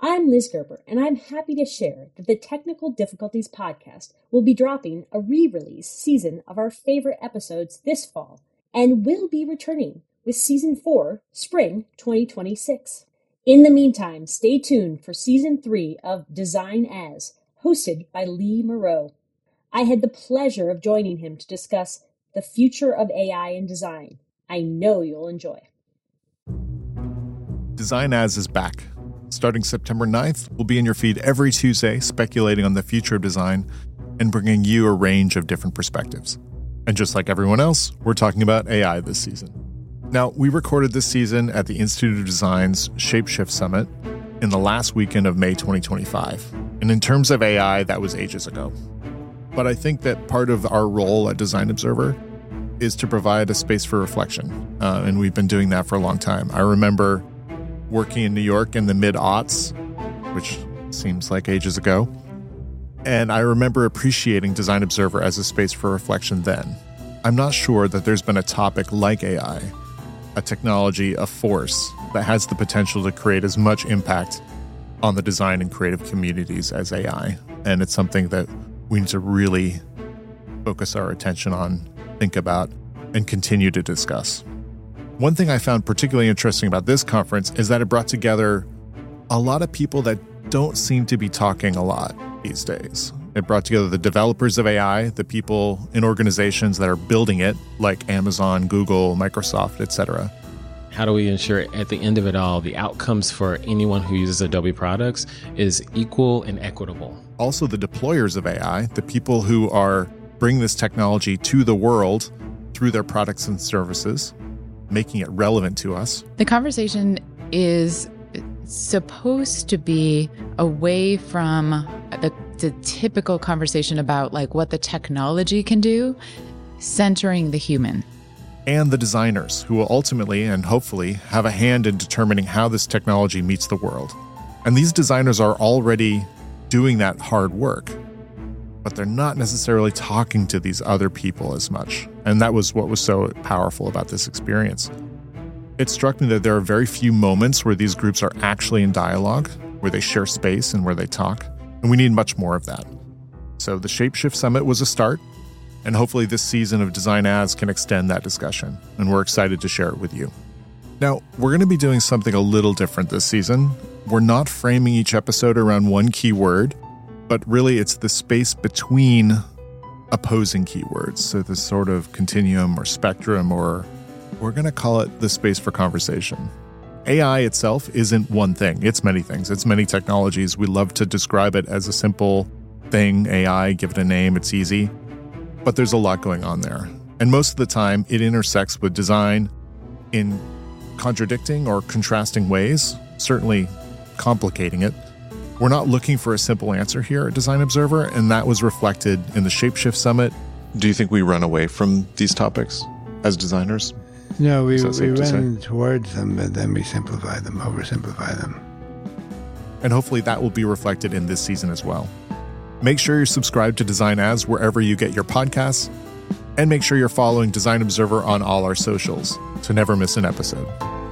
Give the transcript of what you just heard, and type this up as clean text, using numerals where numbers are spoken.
I'm Liz Gerber, and I'm happy to share that the Technical Difficulties podcast will be dropping a re-release season of our favorite episodes this fall, and will be returning with Season 4, Spring 2026. In the meantime, stay tuned for Season 3 of Design As, hosted by Lee Moreau. I had the pleasure of joining him to discuss the future of AI in design. I know you'll enjoy. Design As is back. Starting September 9th, we'll be in your feed every Tuesday speculating on the future of design and bringing you a range of different perspectives. And just like everyone else, we're talking about AI this season. Now, we recorded this season at the Institute of Design's Shapeshift Summit in the last weekend of May 2025. And in terms of AI, that was ages ago. But I think that part of our role at Design Observer is to provide a space for reflection. And we've been doing that for a long time. I remember working in New York in the mid-aughts, which seems like ages ago. And I remember appreciating Design Observer as a space for reflection then. I'm not sure that there's been a topic like AI, a technology, a force that has the potential to create as much impact on the design and creative communities as AI. And it's something that we need to really focus our attention on, think about, and continue to discuss. One thing I found particularly interesting about this conference is that it brought together a lot of people that don't seem to be talking a lot these days. It brought together the developers of AI, the people in organizations that are building it, like Amazon, Google, Microsoft, etc. How do we ensure at the end of it all, the outcomes for anyone who uses Adobe products is equal and equitable? Also the deployers of AI, the people who are bringing this technology to the world through their products and services, making it relevant to us. The conversation is supposed to be away from the typical conversation about like what the technology can do, centering the human. And the designers who will ultimately and hopefully have a hand in determining how this technology meets the world. And these designers are already doing that hard work, but they're not necessarily talking to these other people as much. And that was what was so powerful about this experience. It struck me that there are very few moments where these groups are actually in dialogue, where they share space and where they talk. And we need much more of that. So the Shapeshift Summit was a start. And hopefully this season of Design As can extend that discussion, and we're excited to share it with you. Now, we're going to be doing something a little different this season. We're not framing each episode around one keyword, but really it's the space between opposing keywords. So this sort of continuum or spectrum, or we're going to call it the space for conversation. AI itself isn't one thing. It's many things. It's many technologies. We love to describe it as a simple thing, AI, give it a name, it's easy. But there's a lot going on there. And most of the time, it intersects with design in contradicting or contrasting ways, certainly complicating it. We're not looking for a simple answer here at Design Observer, and that was reflected in the Shapeshift Summit. Do you think we run away from these topics as designers? No, we run towards them, but then we simplify them, oversimplify them. And hopefully that will be reflected in this season as well. Make sure you're subscribed to Design As wherever you get your podcasts, and make sure you're following Design Observer on all our socials to never miss an episode.